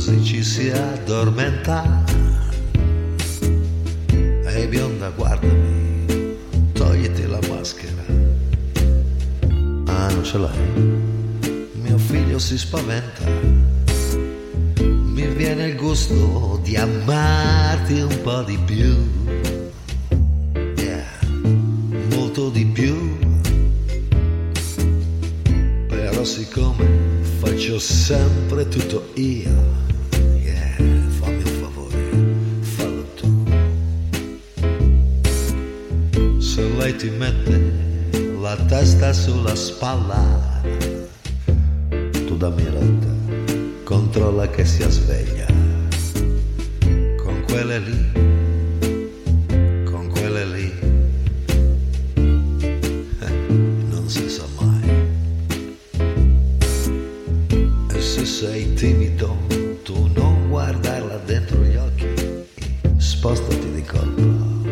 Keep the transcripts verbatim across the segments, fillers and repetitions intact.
così ci si addormenta. Ehi bionda, guardami, togliti la maschera. Ah, non ce l'hai? Mio figlio si spaventa. Mi viene il gusto di amarti un po' di più. Yeah, molto di più. Però siccome faccio sempre tutto io, yeah, fammi un favore, fallo tu. Se lei ti mette la testa sulla spalla, tu dammi retta, controlla che sia sveglia. Con quelle lì, con quelle lì, eh, non si sa mai. E se sei timido, tu non guardarla dentro gli occhi, spostati di colpo.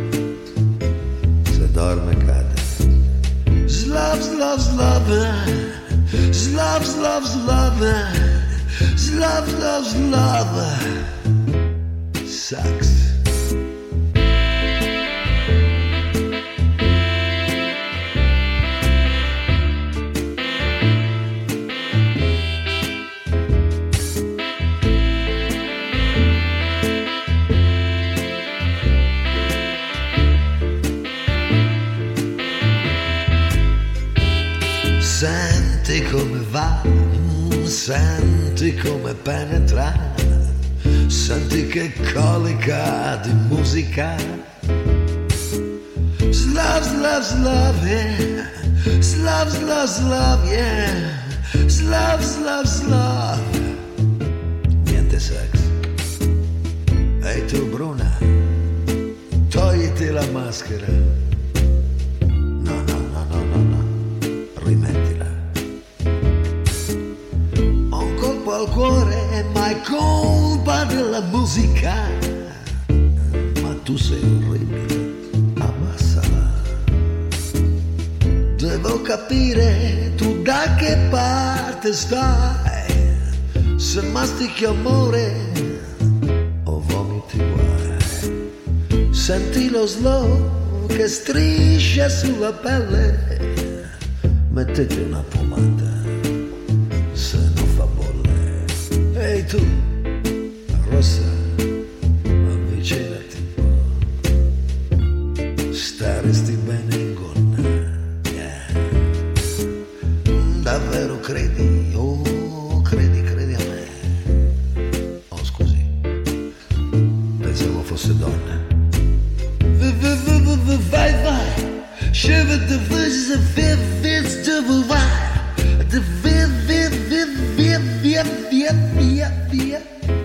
Se dorme cade. Slav, slav, slav, slav, slav, slav, slav, slav, slav, sax. Senti come va, senti come penetra, senti che colica di musica. Slav, slav, slav, yeah. Slav, slav, slav, yeah. Slav, slav, slav. Niente sex. Ehi tu bruna, togliti la maschera. No, no, no, no, no, no. Rimettila. Ho un colpo al cuore, ma è colpa della musica. Ma tu sei orribile, ammassala. Devo capire tu da che parte stai. Se mastichi amore o vomiti guai. Senti lo slow che striscia sulla pelle. Mettete una pomata, se non fa bolle. Ehi tu, rossa, avvicinati un po'. Staresti bene in gonna, yeah. Davvero credi, oh credi, credi a me. Oh scusi, pensavo fosse donna. Vai, vai. Shiver the voices of fear, fits to the wire. The fear, fear, fear, fear, fear, fear, fear, fear.